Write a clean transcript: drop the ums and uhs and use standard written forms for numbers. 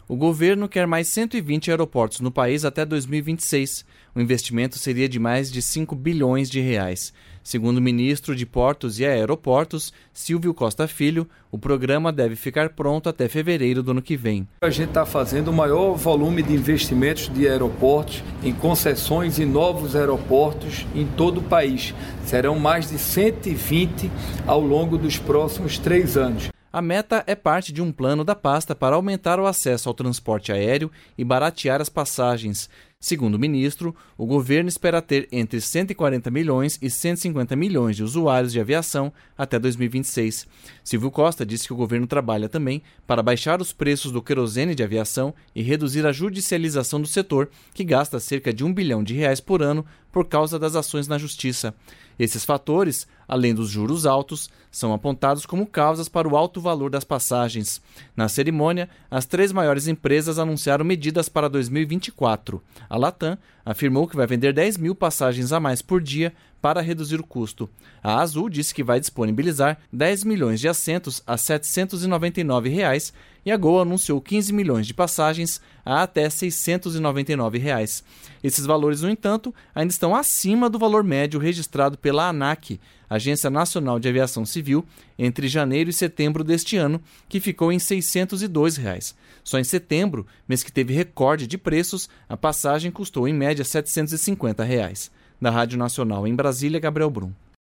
O governo quer mais 120 aeroportos no país até 2026. O investimento seria de mais de 5 bilhões de reais. Segundo o ministro de Portos e Aeroportos, Silvio Costa Filho, o programa deve ficar pronto até fevereiro do ano que vem. A gente está fazendo o maior volume de investimentos de aeroportos em concessões e novos aeroportos em todo o país. Serão mais de 120 ao longo dos próximos 3 anos. A meta é parte de um plano da pasta para aumentar o acesso ao transporte aéreo e baratear as passagens. Segundo o ministro, o governo espera ter entre 140 milhões e 150 milhões de usuários de aviação até 2026. Silvio Costa disse que o governo trabalha também para baixar os preços do querosene de aviação e reduzir a judicialização do setor, que gasta cerca de R$1 bilhão por ano por causa das ações na justiça. Esses fatores, além dos juros altos, são apontados como causas para o alto valor das passagens. Na cerimônia, as 3 maiores empresas anunciaram medidas para 2024. A Latam afirmou que vai vender 10 mil passagens a mais por dia para reduzir o custo. A Azul disse que vai disponibilizar 10 milhões de assentos a R$ 799 e a Gol anunciou 15 milhões de passagens a até R$ 699. Esses valores, no entanto, ainda estão acima do valor médio registrado pela ANAC, Agência Nacional de Aviação Civil, entre janeiro e setembro deste ano, que ficou em R$ 602. Só em setembro, mês que teve recorde de preços, a passagem custou em média R$ 750. Da Rádio Nacional em Brasília, Gabriel Brum.